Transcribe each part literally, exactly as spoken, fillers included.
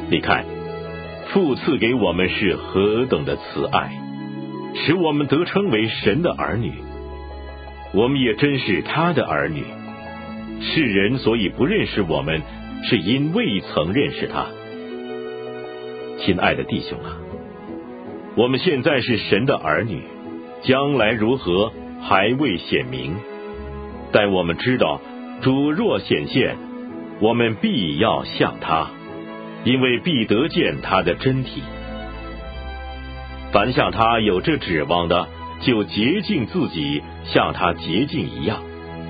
你看，父赐给我们是何等的慈爱，使我们得称为神的儿女。我们也真是他的儿女。世人所以不认识我们，是因未曾认识他。亲爱的弟兄啊，我们现在是神的儿女，将来如何还未显明，但我们知道主若显现，我们必要像他，因为必得见他的真体。凡像他有这指望的，就洁净自己，像他洁净一样。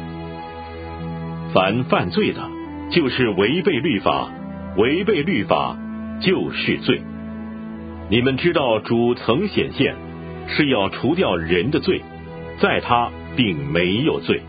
凡犯罪的，就是违背律法，违背律法就是罪。你们知道主曾显现，是要除掉人的罪，在他并没有罪。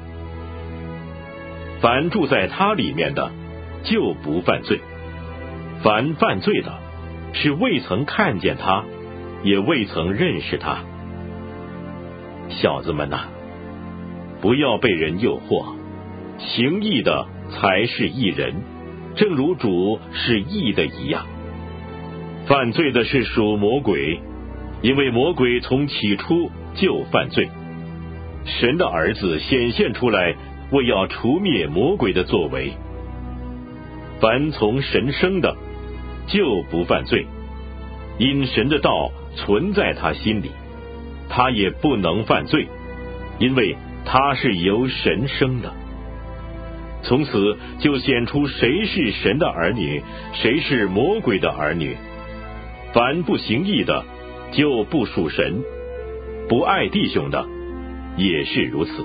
凡住在他里面的，就不犯罪。凡犯罪的，是未曾看见他，也未曾认识他。小子们呐、啊，不要被人诱惑，行义的才是义人，正如主是义的一样。犯罪的是属魔鬼，因为魔鬼从起初就犯罪。神的儿子显现出来，为要除灭魔鬼的作为。凡从神生的，就不犯罪，因神的道存在他心里，他也不能犯罪，因为他是由神生的。从此就显出谁是神的儿女，谁是魔鬼的儿女。凡不行义的，就不属神；不爱弟兄的，也是如此。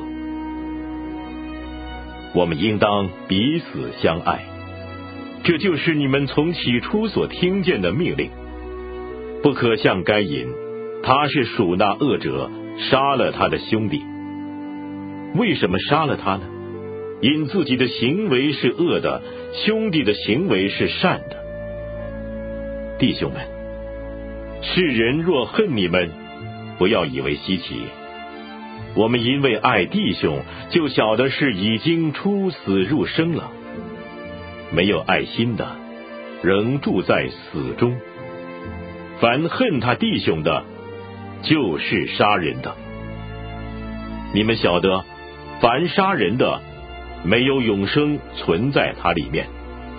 我们应当彼此相爱，这就是你们从起初所听见的命令。不可像该隐，他是属那恶者，杀了他的兄弟。为什么杀了他呢？因自己的行为是恶的，兄弟的行为是善的。弟兄们，世人若恨你们，不要以为稀奇。我们因为爱弟兄，就晓得是已经出死入生了。没有爱心的，仍住在死中。凡恨他弟兄的，就是杀人的。你们晓得，凡杀人的，没有永生存在他里面。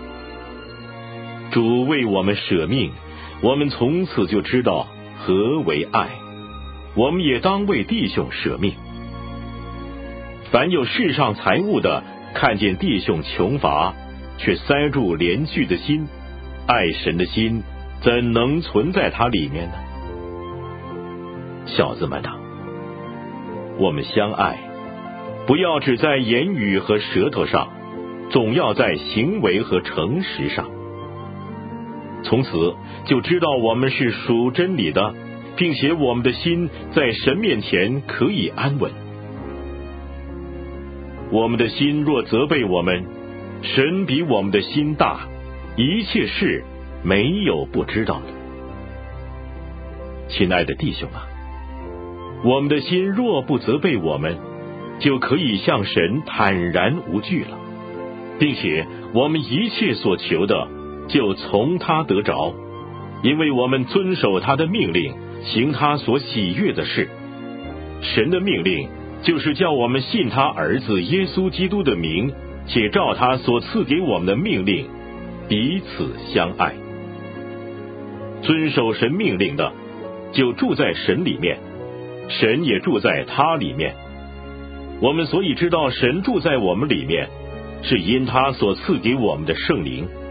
主为我们舍命，我们从此就知道何为爱。我们也当为弟兄舍命。凡有世上财物的，看见弟兄穷乏，却塞住怜恤的心，爱神的心怎能存在他里面呢？小子们啊，我们相爱，不要只在言语和舌头上，总要在行为和诚实上。从此就知道我们是属真理的，并且我们的心在神面前可以安稳。我们的心若责备我们，神比我们的心大，一切事没有不知道的。亲爱的弟兄啊，我们的心若不责备我们，就可以向神坦然无惧了，并且我们一切所求的就从他得着，因为我们遵守他的命令，行他所喜悦的事。神的命令就是叫我们信他儿子耶稣基督的名，且照他所赐给我们的命令彼此相爱。遵守神命令的，就住在神里面，神也住在他里面。我们所以知道神住在我们里面，是因他所赐给我们的圣灵。